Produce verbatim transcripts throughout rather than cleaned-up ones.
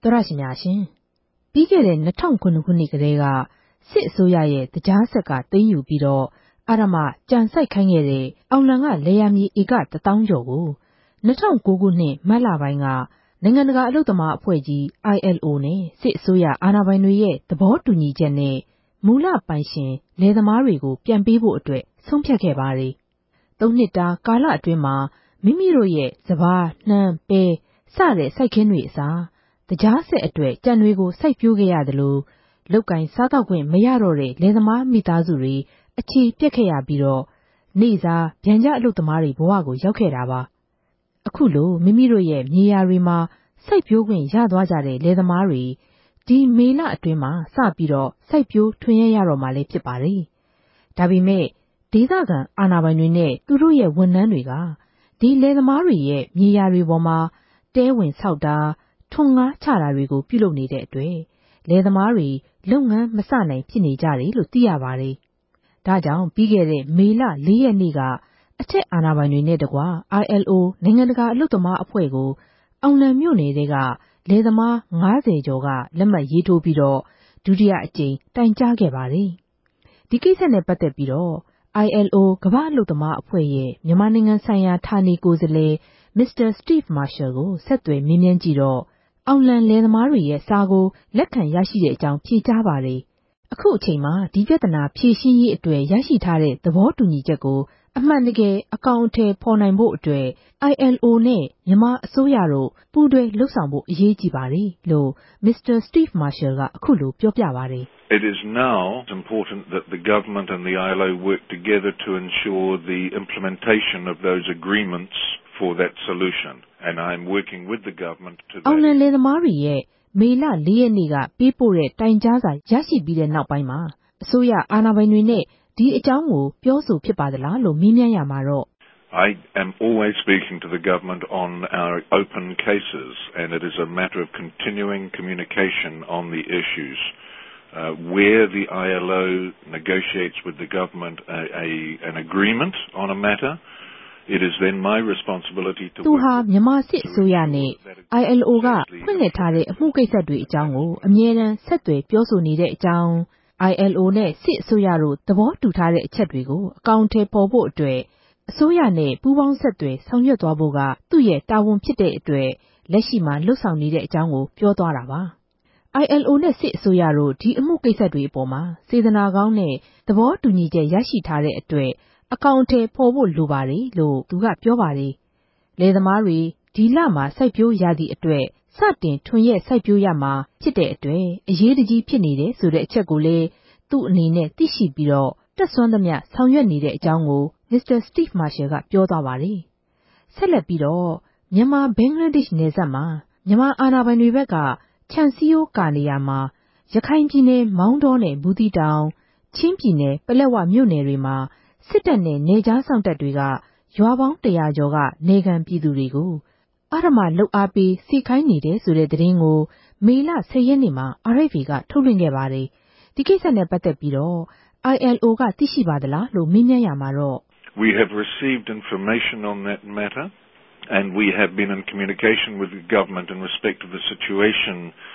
သောရရှိများရှင်ပြီးခဲ့တဲ့၂၀၀၉ခုနှစ်ကတည်းကစစ်အစိုးရရဲ့တကြားဆက်ကသိမ်းယူပြီးတော့အဓမ္မကြံစိုက်ခိုင်းခဲ့တဲ့အောင်လံကလယ်ယာမြေဧကတစ်သောင်းကျော်ကို၂၀၀၉ခုနှစ်မတ်လပိုင်းကနိုင်ငံတကာအလုပ်သမားအဖွဲ့ကြီး အိုင်အယ်လ်အို နဲ့စစ်အစိုးရအာဏာပိုင်တွေရဲ့သဘောတူညီချက်နဲ့မူလပိုင်ရှင်လယ်သမားတွေကိုပြန်ပေးဖို့အတွက်ဆုံးဖြတ်ခဲ့ပါတယ်။သုံးနှစ်တာကာလအတွင်းမှာမိမိတို့ရဲ့စပါးနှမ်းပဲစတဲ့စိုက်ခင်းတွေအစားတကြားဆက်အတွက်ကြံတွေကိုစိုက်ပျိုးခဲ့ရသလိုလုတ်ကင်စားတော့ခွင့်မရတော့တဲ့လယ်သမားမိသားစုတွေအခြေပြက်ခဲ့ရပြီးတော့နေ့စားဗျံကြအလုပ်သမားတွေဘဝကိုရောက်ခဲ့တာပါအခုလိုမိမိတို့ရဲ့မြေယာတွေမှာစိုက်ပျိုးခွင့်ရသွားကြတဲ့လယ်သမားတွေဒီမေလအတွင်းမှာစပြီးတော့စိုက်ပျိုးထွင်ရရတော့မှလည်းဖြစ်ပါတယ်ဒါပေမဲ့ဒေသခံအာဏာပိုင်တွေနဲ့သူတို့ရဲ့ဝန်ထမ်းတွေကဒီလယ်သမားတွေရဲ့မြေယာတွေပေါ်မှာတဲဝင်ဆောက်တာထွန်ငါးချတာတွေကိုပြုလုပ်နေတဲ့အတွက်လယ်သမားတွေလုပ်ငန်းမစနိုင်ဖြစ်နေကြတယ်လို့သိရပါတယ်။ဒါကြောင့်ပြီးခဲ့တဲ့မေလလေးရက်နေ့ကအထက်အာဏာပိုင်တွေနဲ့တကွ အိုင်အယ်လ်အို နိုင်ငံတကာအလုပ်သမားအဖွဲ့ကိုအောင်လံမြို့နယ်တွေကလယ်သမားငါးဆယ်ကျော်ကလက်မှတ်ရေးထိုးပြီးတော့ဒုတိယအကြိမ်တိုင်ကြားခဲ့ပါတယ်။ဒီကိစ္စနဲ့ပတ်သက်ပြီးတော့ အိုင်အယ်လ်အို ကမ္ဘာ့အလုပ်သမားအဖွဲ့ရဲ့မြန်မာနိုင်ငံဆိုင်ရာဌာနေကိုယ်စားလှယ်မစ္စတာစတိဗ်မာရှယ်ကိုဆက်သွယ်မေးမြန်းကြည့်တော့အောင်လံလယ်သမားတွေရဲ့စာကိုလက်ခံရရှိတဲ့အကြောင်းဖြေကြားပါတယ်။အခုအချိန်မှာဒီပြဿနာဖြေရှင်းရေးအတွက်ရရှိထားတဲ့သဘောတူညီချက်ကိုအမှန်တကယ်အကောင်အထည်ဖော်နိုင်ဖို့အတွက် အိုင်အယ်လ်အို နဲ့မြန်မာအစိုးရတို့ပူးတွဲလှုပ်ဆောင်ဖို့အရေးကြီးပါတယ်လို့မစ္စတာစတိဗ်မာရှယ်ကအခုလိုပြောပြပါတယ်။ It is now important that the government and the အိုင် အယ်လ် အို work together to ensure the implementation of those agreements for that solution and I am working with the government to အောင်လံလယ်သမားတွေရဲ့မေလလေးရက်နေ့ကပေးပို့တဲ့တိုင်ကြားစာရရှိပြီးတဲ့နောက်ပိုင်းမှာအစိုးရအာဏာပိုင်တွေနဲ့ဒီအကြောင်းကိုပြောဆိုဖြစ်ပါသလားလို့မေးမြန်းရမှာတော့ I am always speaking to the government on our open cases and it is a matter of continuing communication on the issues uh, where the အိုင် အယ်လ် အို negotiates with the government a, a, an agreement on a matter It is then my responsibility to သူဟာမြန်မာစစ်အစိုးရနဲ့ အိုင် အယ်လ် အို ကဖွင့်လှစ်ထားတဲ့အမှုကိစ္စတွေအကြောင်းကိုအမြဲတမ်းဆက်သွယ်ပြောဆိုနေတဲ့အကြောင်း အိုင် အယ်လ် အို နဲ့စစ်အစိုးရတို့သဘောတူထားတဲ့အချက်တွေကိုအကောင်အထည်ဖော်ဖို့အတွက်အစိုးရနဲ့ပူးပေါင်းဆက်သွယ်ဆောင်ရွက်သွားဖို့ကသူ့ရဲ့တာဝန်ဖြစ်တဲ့အတွက်လက်ရှိမှာလှုပ်ဆောင်နေတဲ့အကြောင်းကိုပြောသွားတာပါ။ အိုင် အယ်လ် အို နဲ့စစ်အစိုးရတို့ဒီအမှုကိစ္စတွေအပေါ်မှာစေတနာကောင်းနဲ့သဘောတူညီချက်ရရှိထားတဲ့အတွက်အကောင်အထည်ဖော်ဖို့လိုပါတယ်လို့သူကပြောပါတယ်။လယ်သမားတွေဒီလမှာစိုက်ပျိုးရသည့်အတွက်စတင်ထွန်ရက်စိုက်ပျိုးရမှာဖြစ်တဲ့အတွက်အရေးတကြီးဖြစ်နေတယ်ဆိုတဲ့အချက်ကိုလည်းသူ့အနေနဲ့သိရှိပြီးတော့တက်ဆွမ်းသမျှဆောင်ရွက်နေတဲ့အကြောင်းကိုမစ္စတာစတိဗ်မာရှယ်ကပြောသွားပါတယ်။ဆက်လက်ပြီးတော့မြန်မာဘင်္ဂလားဒေ့ရှ်နယ်စပ်မှာမြန်မာအာဏာပိုင်တွေဘက်ကခြံစည်းရိုးကာနေရမှာရခိုင်ပြည်နယ်မောင်းတောနဲ့ဘူးသီးတောင်ချင်းပြည်နယ်ပလက်ဝမြို့နယ်တွေမှာစစ်တပ်နဲ့နယ်ခြားစောင့်တပ်တွေကရွာပေါင်းတရာကျော်ကနေခံပြည်သူတွေကိုအဓမ္မလုပ်အားပေးစေခိုင်းနေတယ်ဆိုတဲ့သတင်းကိုမေလဆယ်ရက်နေ့မှာ အာရ် အက်ဖ် အေ ကထုတ်လွှင့်ခဲ့ပါတယ်။ဒီကိစ္စနဲ့ပတ်သက်ပြီးတော့ အိုင် အယ်လ် အို ကသိရှိပါသလားလို့မေးမြန်းရမှာတော့ We have received information on that matter and we have been in communication with the government in respect to the situation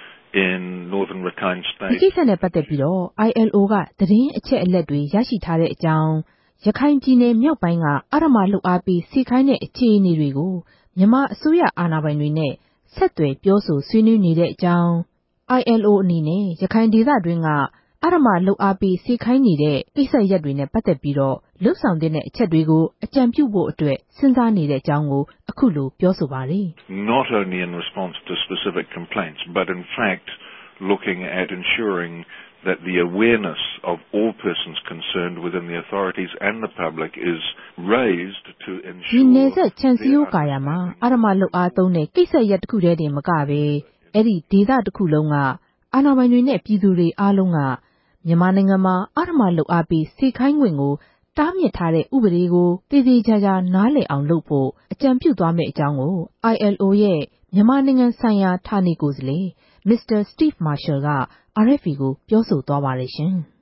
in Northern Rakhine State ဒီကိစ္စနဲ့ပတ်သက်ပြီးတော့ အိုင် အယ်လ် အို ကသတင်းအချက်အလက်တွေရရှိထားတဲ့အကြောင်းရခိုင်ပြည်နယ်မြောက်ပိုင်းကအဓမ္မလုပ်အားပေးစေခိုင်းတဲ့အခြေအနေတွေကိုမြန်မာအစိုးရအာဏာပိုင်တွေနဲ့ဆက်သွယ်ပြောဆိုဆွေးနွေးနေတဲ့အကြောင်း အိုင် အယ်လ် အို အနေနဲ့ရခိုင်ဒေသတွင်းကအဓမ္မလုပ်အားပေးစေခိုင်းနေတဲ့ကိစ္စရပ်တွေနဲ့ပတ်သက်ပြီးတော့လှုပ်ဆောင်တဲ့အချက်တွေကိုအကြံပြုဖို့အတွက်စဉ်းစားနေတဲ့အကြောင်းကိုအခုလိုပြောဆိုပါတယ်။ Not only in response to specific complaints but in fact looking at ensuring that the awareness of all persons concerned within the authorities and the public is raised to ensure ဒီနယ်စပ်ခြံစည်းရိုးကာယာမှာအဓမ္မလုပ်အားသုံးတဲ့ကိစ္စရပ်တစ်ခုတည်းတင်မကပဲအဲ့ဒီဒေသတစ်ခုလုံးကအာဏာပိုင်တွေနဲ့ပြည်သူတွေအားလုံးကမြန်မာနိုင်ငံမှာအဓမ္မလုပ်အားပေးစေခိုင်းခွင့်ကိုတားမြစ်ထားတဲ့ဥပဒေကိုတည်တည်ချာချာနားလည်အောင်လုပ်ဖို့အကြံပြုသွားမယ့်အကြောင်းကို အိုင် အယ်လ် အို ရဲ့မြန်မာနိုင်ငံဆိုင်ရာဌာနေကိုယ်စားလှယ်မစ္စတာစတိဗ်မာရှယ်က အာရ် အက်ဖ် အေ ကိုပြောဆိုသွားပါတယ်ရှင်။